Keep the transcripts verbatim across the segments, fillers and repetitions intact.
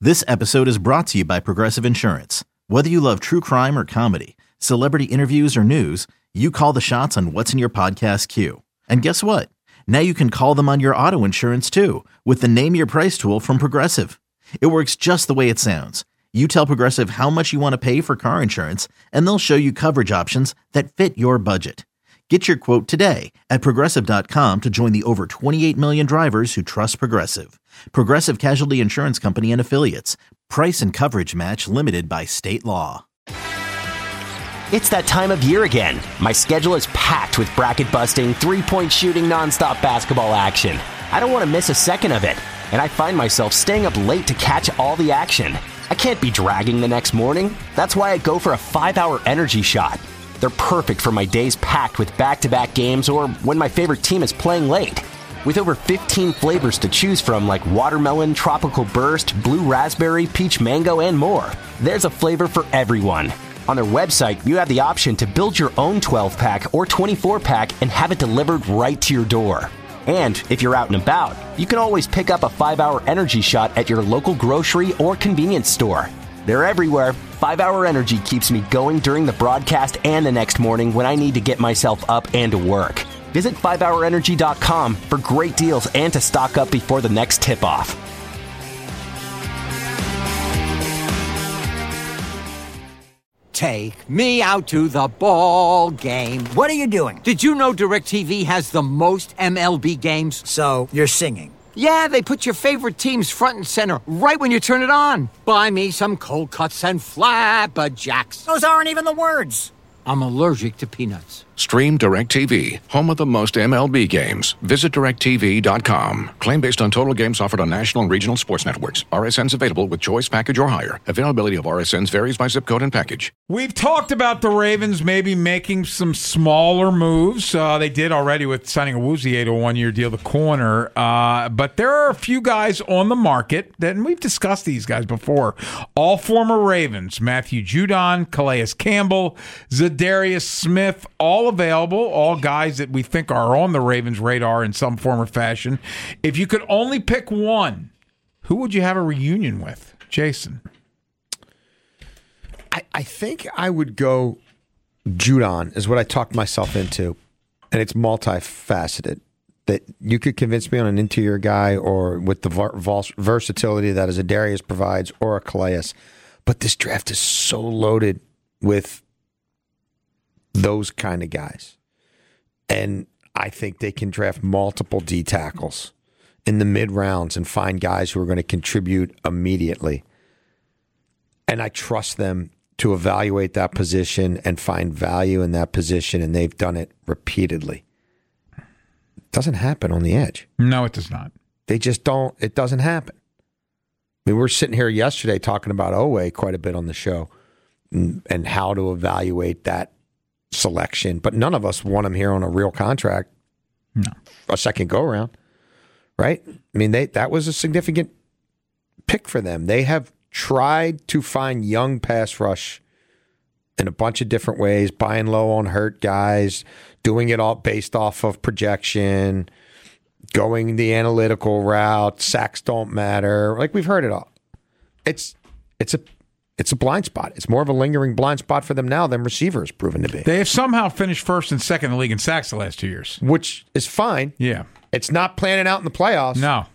This episode is brought to you by Progressive Insurance. Whether you love true crime or comedy, celebrity interviews or news, you call the shots on what's in your podcast queue. And guess what? Now you can call them on your auto insurance too with the Name Your Price tool from Progressive. It works just the way it sounds. You tell Progressive how much you want to pay for car insurance, and they'll show you coverage options that fit your budget. Get your quote today at Progressive dot com to join the over twenty-eight million drivers who trust Progressive. Progressive Casualty Insurance Company and Affiliates. Price and coverage match limited by state law. It's that time of year again. My schedule is packed with bracket-busting, three-point shooting, nonstop basketball action. I don't want to miss a second of it, and I find myself staying up late to catch all the action. I can't be dragging the next morning. That's why I go for a five-hour energy shot. They're perfect for my days packed with back-to-back games or when my favorite team is playing late. With over fifteen flavors to choose from like watermelon, tropical burst, blue raspberry, peach mango, and more, there's a flavor for everyone. On their website, you have the option to build your own twelve-pack or twenty-four-pack and have it delivered right to your door. And if you're out and about, you can always pick up a five-hour energy shot at your local grocery or convenience store. They're everywhere. five-hour Energy keeps me going during the broadcast and the next morning when I need to get myself up and to work. Visit five hour energy dot com for great deals and to stock up before the next tip-off. Take me out to the ball game. What are you doing? Did you know DirecTV has the most M L B games? So, you're singing. Yeah, they put your favorite teams front and center right when you turn it on. Buy me some cold cuts and flapjacks. Those aren't even the words. I'm allergic to peanuts. Stream DirecTV, home of the most M L B games. Visit direct T V dot com. Claim based on total games offered on national and regional sports networks. R S Ns available with choice package or higher. Availability of R S Ns varies by zip code and package. We've talked about the Ravens maybe making some smaller moves. Uh, they did already with signing Awuzie to a one-year deal, the corner. Uh, but there are a few guys on the market, that, and we've discussed these guys before, all former Ravens. Matthew Judon, Calais Campbell, Zadarius Smith, all available, all guys that we think are on the Ravens' radar in some form or fashion. If you could only pick one, who would you have a reunion with? Jason. I, I think I would go Judon is what I talked myself into, and it's multifaceted. That you could convince me on an interior guy or with the vers- versatility that a Zadarius provides or a Calais. But this draft is so loaded with those kind of guys. And I think they can draft multiple D tackles in the mid rounds and find guys who are going to contribute immediately. And I trust them to evaluate that position and find value in that position, and they've done it repeatedly. It doesn't happen on the edge. No, it does not. They just don't. It doesn't happen. I mean, we were sitting here yesterday talking about Oweh quite a bit on the show and, and how to evaluate that selection, but none of us want him here on a real contract. No. A second go around, right? I mean, they that was a significant pick for them. They have tried to find young pass rush in a bunch of different ways, buying low on hurt guys, doing it all based off of projection, going the analytical route, sacks don't matter. Like, we've heard it all. It's it's a It's a blind spot. It's more of a lingering blind spot for them now than receiver has proven to be. They have somehow finished first and second in the league in sacks the last two years. Which is fine. Yeah. It's not planning out in the playoffs. No.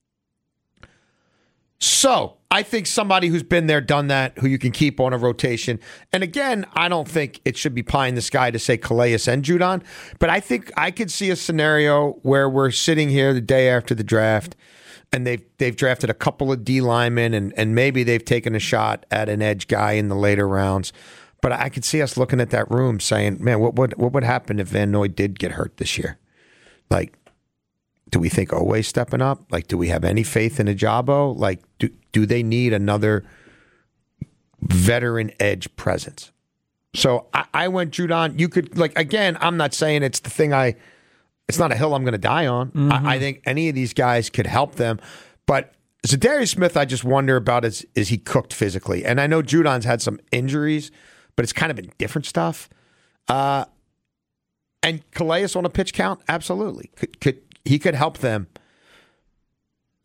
So, I think somebody who's been there, done that, who you can keep on a rotation. And again, I don't think it should be pie in the sky to say Calais and Judon, but I think I could see a scenario where we're sitting here the day after the draft, and they've they've drafted a couple of D linemen, and, and maybe they've taken a shot at an edge guy in the later rounds. But I could see us looking at that room saying, man, what would what would happen if Van Noy did get hurt this year? Like, do we think Oweh's stepping up? Like, do we have any faith in Ajabo? Like, do do they need another veteran edge presence? So I, I went Judon. You could, like, again, I'm not saying it's the thing I, it's not a hill I'm going to die on. Mm-hmm. I, I think any of these guys could help them. But Zadarius Smith, I just wonder about is, is he cooked physically? And I know Judon's had some injuries, but it's kind of been different stuff. Uh, and Calais on a pitch count? Absolutely. Could, could He could help them. But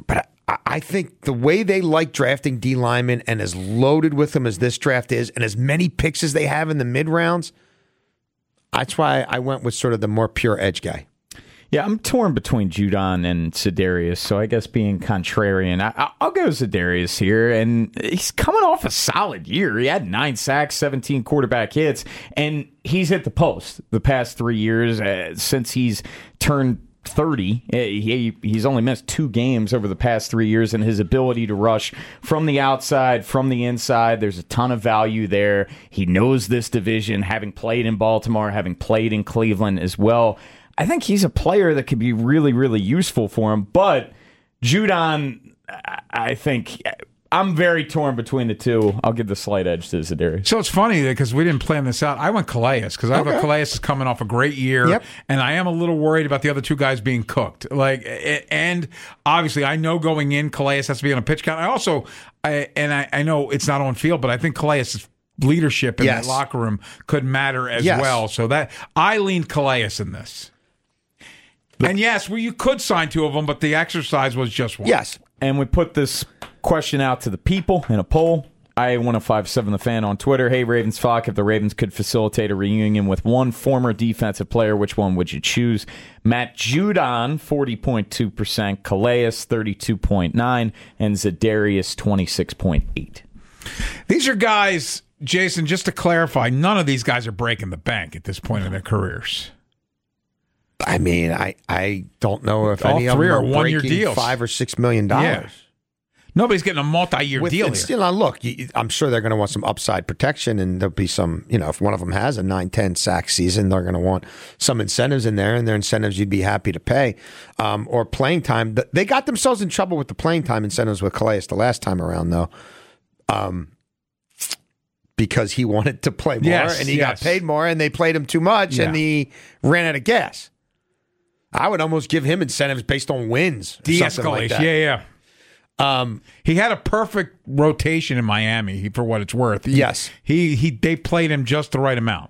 I, I think the way they like drafting D linemen and as loaded with them as this draft is, and as many picks as they have in the mid rounds, that's why I went with sort of the more pure edge guy. Yeah, I'm torn between Judon and Za'Darius, so I guess being contrarian, I, I'll go Za'Darius here, and he's coming off a solid year. He had nine sacks, seventeen quarterback hits, and he's hit the post the past three years uh, since he's turned thirty. He, he's only missed two games over the past three years, and his ability to rush from the outside, from the inside, there's a ton of value there. He knows this division, having played in Baltimore, having played in Cleveland as well. I think he's a player that could be really, really useful for him. But Judon, I think I'm very torn between the two. I'll give the slight edge to Za'Darius. So it's funny because we didn't plan this out. I went Calais because I Okay. thought Calais is coming off a great year, Yep. and I am a little worried about the other two guys being cooked. Like, and obviously, I know going in, Calais has to be on a pitch count. I also, I, and I, I know it's not on field, but I think Calais' leadership in Yes. that locker room could matter as Yes. well. So that I lean Calais in this. And yes, well, you could sign two of them, but the exercise was just one. Yes. And we put this question out to the people in a poll. I one oh five seven The Fan on Twitter. Hey, Ravens Flock, if the Ravens could facilitate a reunion with one former defensive player, which one would you choose? Matt Judon, forty point two percent. Calais, thirty-two point nine. And Za'Darius, twenty-six point eight. These are guys, Jason, just to clarify, none of these guys are breaking the bank at this point in their careers. I mean, I, I don't know if All any of three them are are one-year breaking deals. five or six million dollars. Yeah. Nobody's getting a multi-year With, deal and here. still, now look, you, I'm sure they're going to want some upside protection, and there'll be some, you know, if one of them has a nine ten sack season, they're going to want some incentives in there, and they're incentives you'd be happy to pay, um, or playing time. They got themselves in trouble with the playing time incentives with Calais the last time around, though, um, because he wanted to play more, Yes, and he yes. got paid more, and they played him too much, Yeah. and he ran out of gas. I would almost give him incentives based on wins. or something like De-escalation. that. yeah, yeah. Um, He had a perfect rotation in Miami, for what it's worth. He, Yes. He he. They played him just the right amount.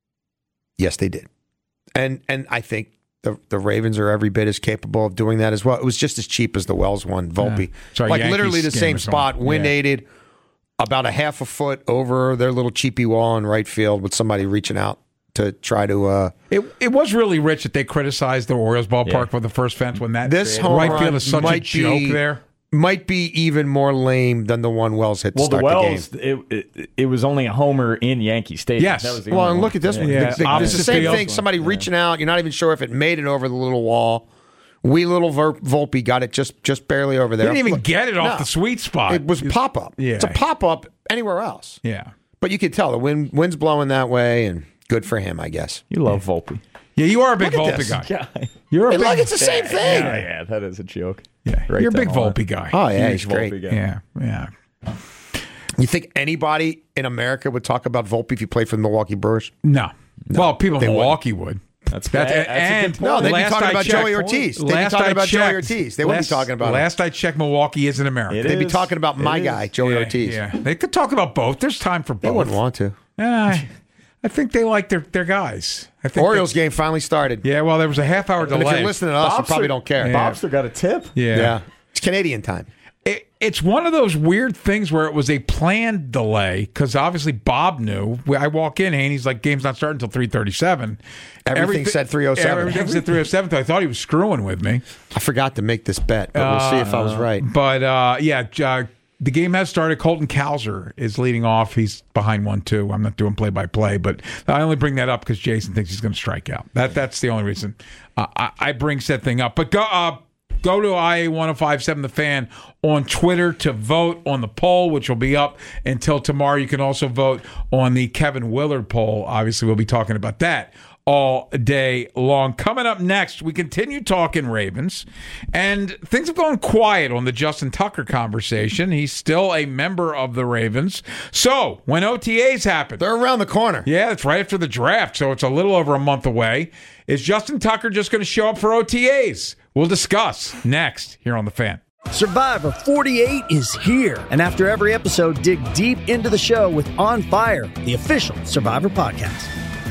Yes, they did. And and I think the the Ravens are every bit as capable of doing that as well. It was just as cheap as the Wells one, Volpe. Yeah. Sorry, like Yankees literally the game same or something. spot, wind Yeah. aided, about a half a foot over their little cheapy wall in right field with somebody reaching out to try to uh It it was really rich that they criticized the Orioles ballpark Yeah. for the first fence when that This home right run field is such a might joke be- there. might be even more lame than the one Wells hit to Well, the start Wells, the game. it, it, it was only a homer in Yankee Stadium. Yes. That was the Well, only and one. look at this one. Yeah, The- the- it's the opposite same field. thing. Somebody reaching out. You're not even sure if it made it over the little wall. Wee little Ver- Volpe got it just just barely over They there. didn't even Look, get it off no. the sweet spot. It was pop up. Yeah. It's a pop up anywhere else. Yeah. But you could tell the wind wind's blowing that way, and good for him, I guess. You love Volpe. Yeah, you are a big Look at Volpe this. guy. Yeah. You're a Hey, big, look, it's the same thing. Yeah, yeah, that is a joke. yeah. Right You're a down big the line. Volpe guy. Oh yeah, Huge he's great. Volpe guy. Yeah, yeah. You think anybody in America would talk about Volpe if he played for the Milwaukee Brewers? No. well, people in they Milwaukee would. That's, that's, that's a and good No, point. they'd be last talking I about checked- Joey Ortiz. They'd be last talking I about Joey checked- Ortiz. They wouldn't be last- talking about him. Last I checked, Milwaukee is in America. It They'd be is. talking about my It guy, is. Joey yeah, Ortiz. Yeah, they could talk about both. There's time for both. They wouldn't want to. Uh, I think they like their, their guys. I think Orioles they- game finally started. Yeah, well, there was a half hour delay. And if you're listening to us, you Bobster- probably don't care. Yeah. Bobster got a tip. Yeah. Yeah. It's Canadian time. It, it's one of those weird things where it was a planned delay because obviously Bob knew. I walk in and he's like, "Game's not starting until three thirty-seven." Everything said three oh seven. Everything said three oh seven. So I thought he was screwing with me. I forgot to make this bet, but we'll see if I was right. But uh, yeah, uh, the game has started. Colton Cowser is leading off. He's behind one two. I'm not doing play by play, but I only bring that up because Jason thinks he's going to strike out. That that's the only reason uh, I, I bring said thing up. But go. Uh, Go to I A one oh five seven The Fan on Twitter to vote on the poll, which will be up until tomorrow. You can also vote on the Kevin Willard poll. Obviously, we'll be talking about that all day long. Coming up next, we continue talking Ravens, and things have gone quiet on the Justin Tucker conversation. He's still a member of the Ravens. So, when O T As happen, They're around the corner. yeah, it's right after the draft, so it's a little over a month away. Is Justin Tucker just going to show up for O T As? We'll discuss next here on The Fan. Survivor forty-eight is here. And after every episode, dig deep into the show with On Fire, the official Survivor podcast.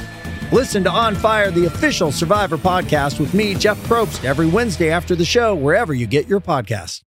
Listen to On Fire, the official Survivor podcast with me, Jeff Probst, every Wednesday after the show, wherever you get your podcasts.